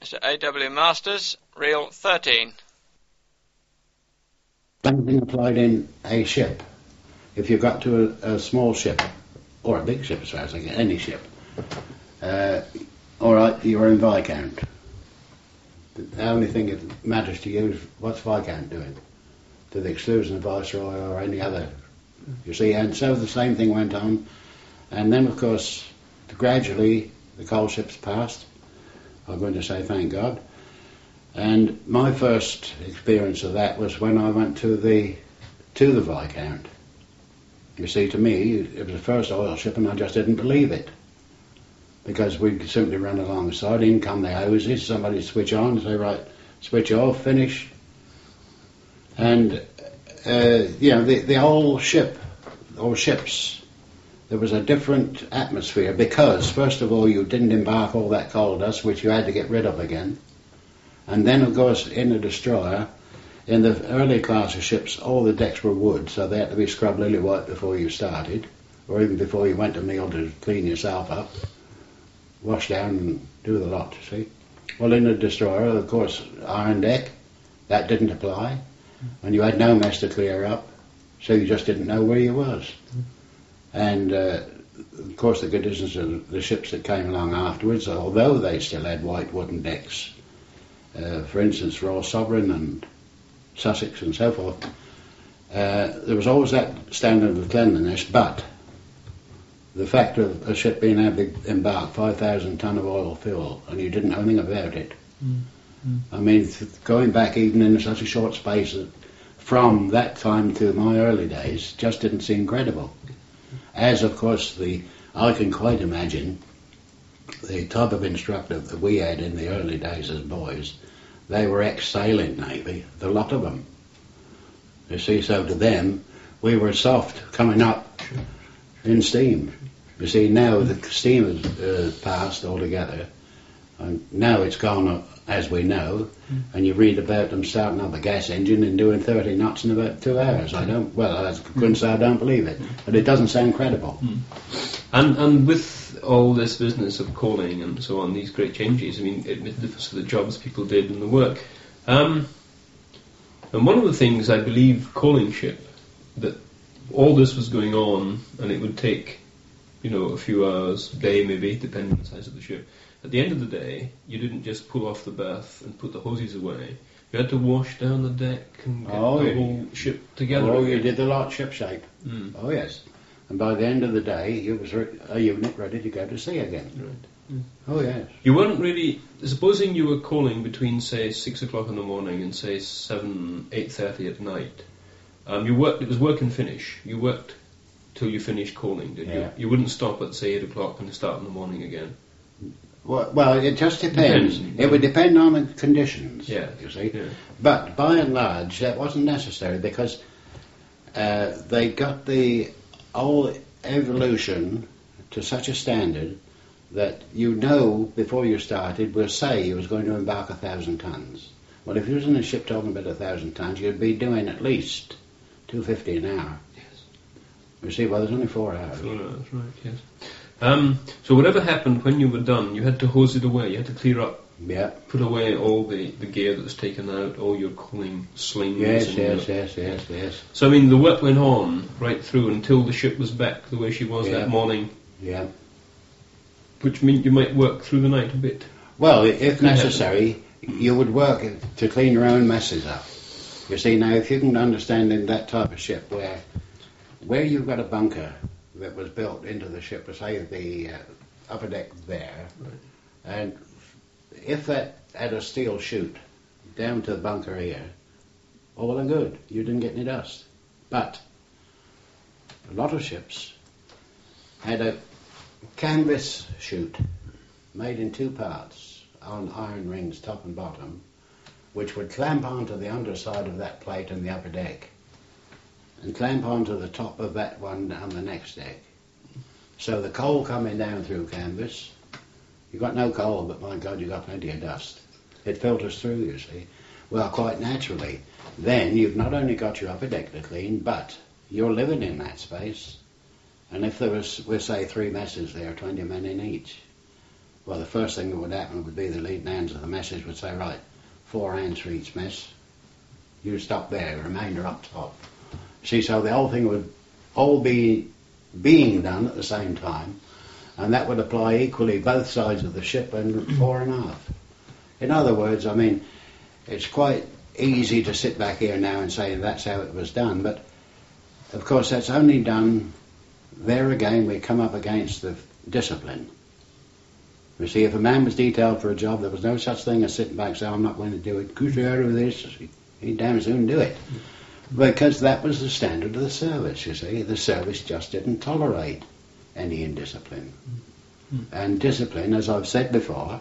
Mr. A.W. Masters, Reel 13. Same thing applied in a ship. If you got to a small ship, or a big ship as far as I get, any ship, alright, you're in Viscount. The only thing that matters to you is what's Viscount doing, to the exclusion of Viceroy or any other, you see, and so the same thing went on. And then, of course, gradually the coal ships passed. I'm going to say thank God. And my first experience of that was when I went to the Viscount. You see, to me, it was the first oil ship and I just didn't believe it. Because we could simply run alongside, in come the hoses, somebody switch on and say, right, switch off, finish. And, the whole ship, or ships, there was a different atmosphere because, first of all, you didn't embark all that coal dust, which you had to get rid of again. And then, of course, in the destroyer, in the early class of ships, all the decks were wood, so they had to be scrubbed lily white before you started, or even before you went to meal to clean yourself up, wash down and do the lot, you see. Well, in the destroyer, of course, iron deck, that didn't apply, and you had no mess to clear up, so you just didn't know where you was. And, of course, the conditions of the ships that came along afterwards, although they still had white wooden decks, for instance, Royal Sovereign and Sussex and so forth, there was always that standard of cleanliness, but the fact of a ship being able to embark 5,000 tonne of oil fuel and you didn't know anything about it. I mean, going back even in such a short space from that time to my early days just didn't seem credible. As, of course, I can quite imagine the type of instructor that we had in the early days as boys. They were ex-sailing Navy, the lot of them. You see, so to them, we were soft coming up in steam. You see, now the steam has passed altogether, and now it's gone, as we know, and you read about them starting up a gas engine and doing 30 knots in about 2 hours. I couldn't say I don't believe it, but it doesn't sound credible. And with all this business of coaling and so on, these great changes, I mean, it made a difference to the jobs people did and the work. And one of the things, I believe, coaling ship, that all this was going on, and it would take, a few hours, a day maybe, depending on the size of the ship. At the end of the day, you didn't just pull off the berth and put the hoses away. You had to wash down the deck and get the whole ship together. Oh, you did the lot ship shape. Oh, yes. And by the end of the day, it was a unit ready to go to sea again. Right. Oh, yes. You weren't really... Supposing you were calling between, say, 6 o'clock in the morning and, say, 8:30 at night. It was work and finish. You worked till you finished calling, did you? You wouldn't stop at, say, 8 o'clock and start in the morning again. Well, it just depends. It would depend on the conditions, you see. Yeah. But by and large, that wasn't necessary because they got the whole evolution to such a standard that before you started, we'll say you was going to embark 1,000 tons. Well, if you was in a ship talking about 1,000 tons, you'd be doing at least 250 an hour. Yes. You see, well, there's only 4 hours. 4 hours, right, yes. So whatever happened when you were done, you had to hose it away, you had to clear up, put away all the gear that was taken out, all your cooling slings. Yes. So, I mean, the work went on right through until the ship was back the way she was that morning. Yeah. Which meant you might work through the night a bit. Well, if necessary, you would work to clean your own messes up. You see, now, if you can understand in that type of ship where you've got a bunker that was built into the ship, say the upper deck there, and if that had a steel chute down to the bunker here, all well and good, you didn't get any dust. But a lot of ships had a canvas chute made in 2 parts on iron rings, top and bottom, which would clamp onto the underside of that plate in the upper deck and clamp onto the top of that one on the next deck. So the coal coming down through canvas, you got no coal, but my God, you got plenty of dust. It filters through, you see. Well, quite naturally, then you've not only got your upper deck to clean, but you're living in that space. And if there was, we'll say, 3 messes there, 20 men in each, well, the first thing that would happen would be the leading hands of the messes would say, right, 4 hands for each mess. You stop there, the remainder up top. See, so the whole thing would all be being done at the same time, and that would apply equally both sides of the ship and fore and aft. In other words, I mean, it's quite easy to sit back here now and say that's how it was done, but of course that's only done, there again we come up against the discipline. You see, if a man was detailed for a job, there was no such thing as sitting back and saying, I'm not going to do it, get out of this. He'd damn soon do it. Because that was the standard of the service, you see. The service just didn't tolerate any indiscipline. And discipline, as I've said before,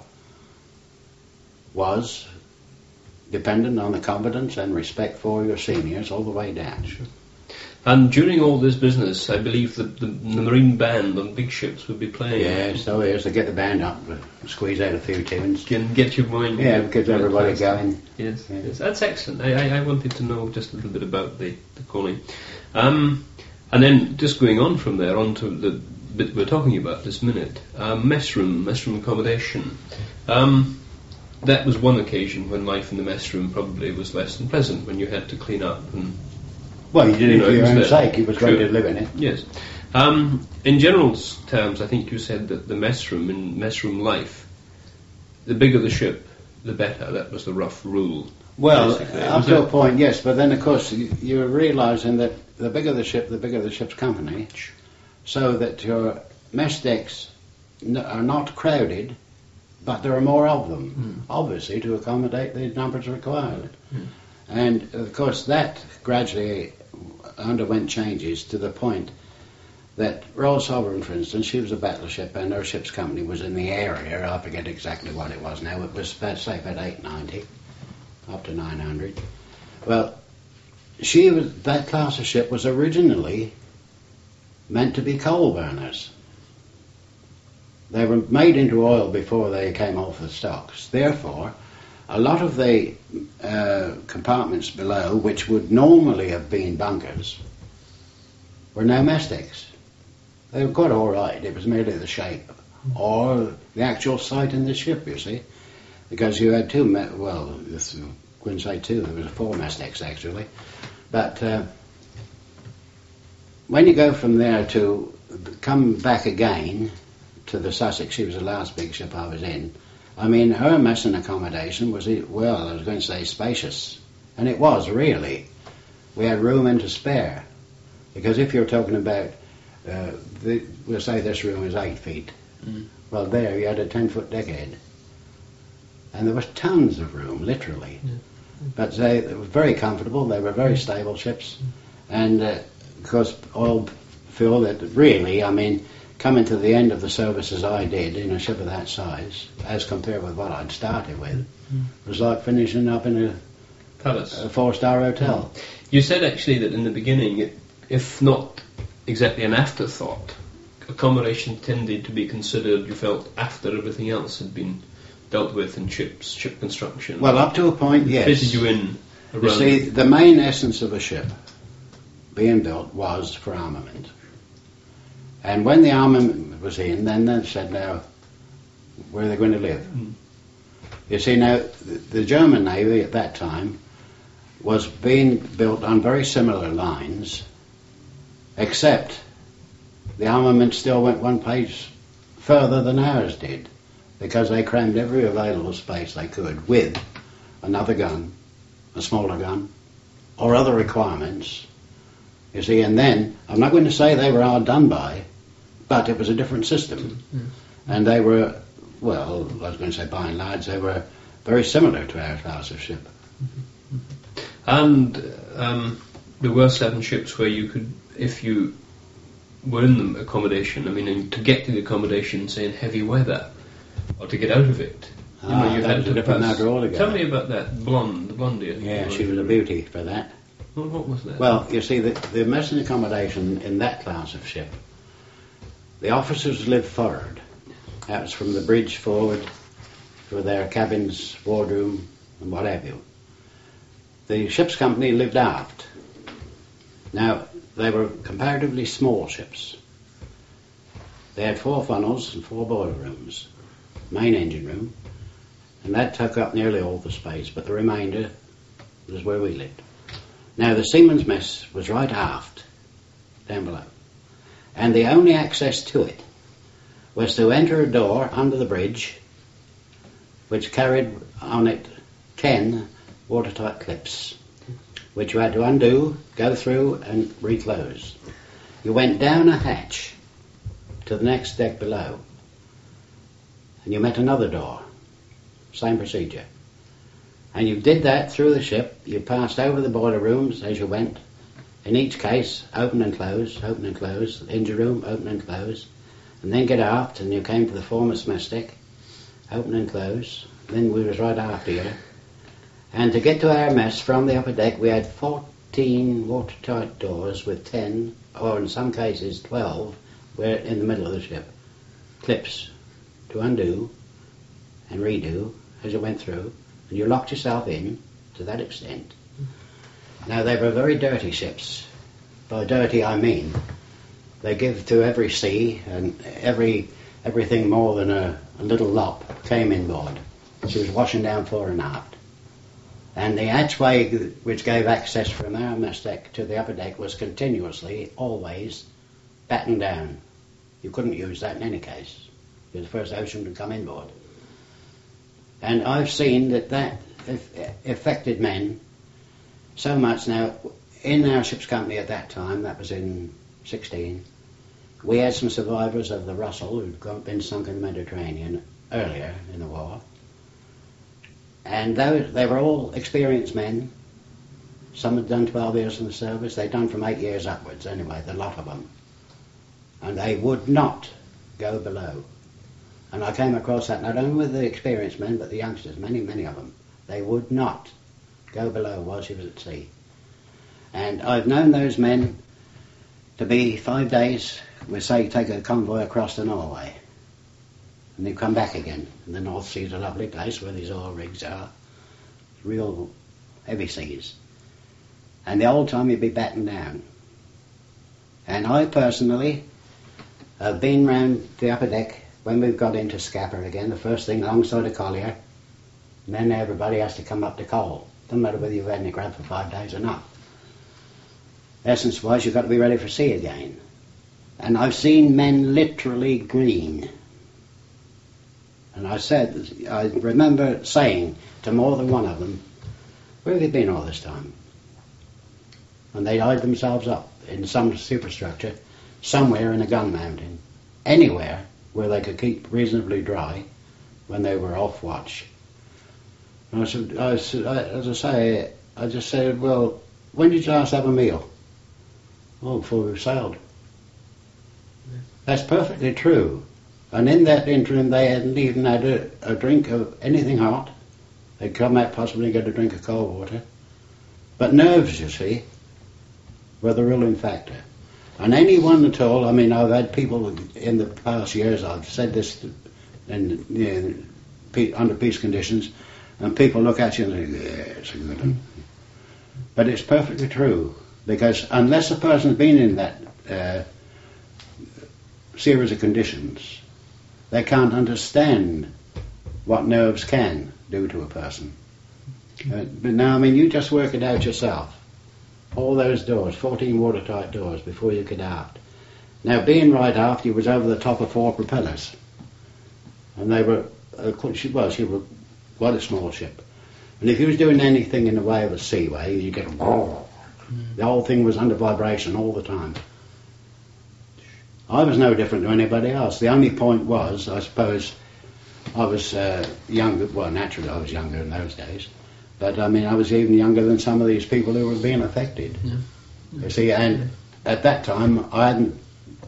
was dependent on the competence and respect for your seniors all the way down. Sure. And during all this business, I believe that the marine band on big ships would be playing. Yeah, so here's to get the band up, squeeze out a few tunes. Can get your mind. Yeah, because everybody going. Yes, yeah. Yes, that's excellent. I wanted to know just a little bit about the calling. And then just going on from there, on to the bit we're talking about this minute, mess room accommodation. That was one occasion when life in the mess room probably was less than pleasant, when you had to clean up and... Well, you did it for your own sake. You was going to live in it. Yes. In general terms, I think you said that the mess room, in mess room life, the bigger the ship, the better. That was the rough rule. Well, up to a point, yes. But then, of course, you're realising that the bigger the ship, the bigger the ship's company, so that your mess decks are not crowded, but there are more of them, obviously, to accommodate the numbers required. And, of course, that gradually underwent changes to the point that Royal Sovereign, for instance, she was a battleship and her ship's company was in the area. I forget exactly what it was now. It was, say, about 890, up to 900. Well, that class of ship was originally meant to be coal burners. They were made into oil before they came off the stocks. Therefore, a lot of the compartments below, which would normally have been bunkers, were now mess decks. They were quite all right. It was merely the shape or the actual site in the ship, you see, because you had two. I wouldn't say two. There was 4 mess decks actually, but when you go from there to come back again to the Sussex, she was the last big ship I was in. I mean, her messing accommodation was, well, I was going to say spacious. And it was, really. We had room and to spare. Because if you're talking about, we'll say this room is 8 feet. Well, there you had a 10-foot deckhead. And there was tons of room, literally. But they were very comfortable. They were very stable ships. And, of course, oil fuel that really, I mean, coming to the end of the services I did in a ship of that size, as compared with what I'd started with, was like finishing up in a palace, a 4-star hotel. You said actually that in the beginning, if not exactly an afterthought, accommodation tended to be considered, you felt, after everything else had been dealt with in ship construction. Well, up to a point, yes. Fitted you in around. You see, the main essence of a ship being built was for armament. And when the armament was in, then they said, now, where are they going to live? You see, now, the German Navy at that time was being built on very similar lines, except the armament still went one page further than ours did, because they crammed every available space they could with another gun, a smaller gun, or other requirements. You see, and then, I'm not going to say they were hard done by, but it was a different system. And they were, well, I was going to say by and large, they were very similar to our class of ship. And there were certain ships where you could, if you were in the accommodation, I mean, and to get to the accommodation, say in heavy weather, or to get out of it, you had to different matter altogether. Tell me about that blondie. Yeah, she was a beauty for that. Well, what was that? Well, you see, the messing accommodation in that class of ship, the officers lived forward. That was from the bridge forward for their cabins, wardroom, and what have you. The ship's company lived aft. Now, they were comparatively small ships. They had 4 funnels and 4 boiler rooms. main engine room, and that took up nearly all the space, but the remainder was where we lived. Now, the seaman's mess was right aft, down below, and the only access to it was to enter a door under the bridge, which carried on it 10 watertight clips, which you had to undo, go through, and reclose. You went down a hatch to the next deck below, and you met another door. Same procedure. And you did that through the ship. You passed over the boiler rooms as you went. In each case, open and close, engine room, open and close. And then get aft, and you came to the foremost mess deck, open and close. Then we was right after you. And to get to our mess from the upper deck, we had 14 watertight doors with 10, or in some cases 12, were in the middle of the ship. Clips to undo and redo as you went through, and you locked yourself in to that extent. Now, they were very dirty ships. By dirty, I mean they give to every sea, and everything more than a little lop came inboard. She was washing down fore and aft. And the hatchway which gave access from our mess deck to the upper deck was continuously, always, battened down. You couldn't use that in any case. You're the first ocean to come inboard. And I've seen that affected men so much. Now, in our ship's company at that time, that was in 16, we had some survivors of the Russell who'd been sunk in the Mediterranean earlier in the war. And they were all experienced men. Some had done 12 years in the service. They'd done from 8 years upwards anyway, the lot of them. And they would not go below. And I came across that not only with the experienced men, but the youngsters, many, many of them. They would not go below while she was at sea. And I've known those men to be 5 days, we say, take a convoy across to Norway. And they come back again. And the North Sea's a lovely place where these oil rigs are. Real heavy seas. And the whole time you'd be battened down. And I personally have been round the upper deck when we've got into Scapa again, the first thing alongside a collier, and then everybody has to come up to coal. Doesn't matter whether you've had any grub for 5 days or not. Essence-wise, you've got to be ready for sea again. And I've seen men literally green. And I remember saying to more than one of them, where have you been all this time? And they eyed themselves up in some superstructure, somewhere in a gun mounting, anywhere where they could keep reasonably dry when they were off watch. And I just said, well, when did you last have a meal? Oh, before we sailed. Yeah. That's perfectly true. And in that interim, they hadn't even had a drink of anything hot. They'd come out possibly and get a drink of cold water. But nerves, you see, were the ruling factor. And anyone at all, I mean, I've had people in the past years, I've said this under peace conditions, and people look at you and say, yeah, it's a good one. But it's perfectly true, because unless a person's been in that series of conditions, they can't understand what nerves can do to a person. But now, I mean, you just work it out yourself. All those doors, 14 watertight doors before you get aft. Now, being right aft, you was over the top of 4 propellers. And they were, she was quite a small ship. And if you was doing anything in the way of a seaway, you get the whole thing was under vibration all the time. I was no different to anybody else. The only point was, I suppose, I was younger. Well, naturally I was younger in those days. But, I mean, I was even younger than some of these people who were being affected. Yeah. You see, and at that time, I hadn't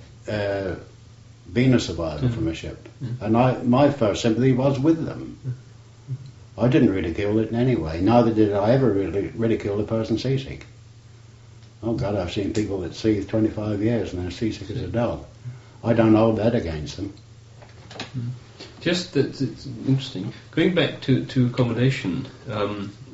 been a survivor from a ship. And my first sympathy was with them. I didn't ridicule it in any way. Neither did I ever really ridicule a person seasick. Oh, God, I've seen people that sea 25 years and they're seasick as a dog. I don't hold that against them. Just that it's interesting. Going back to accommodation,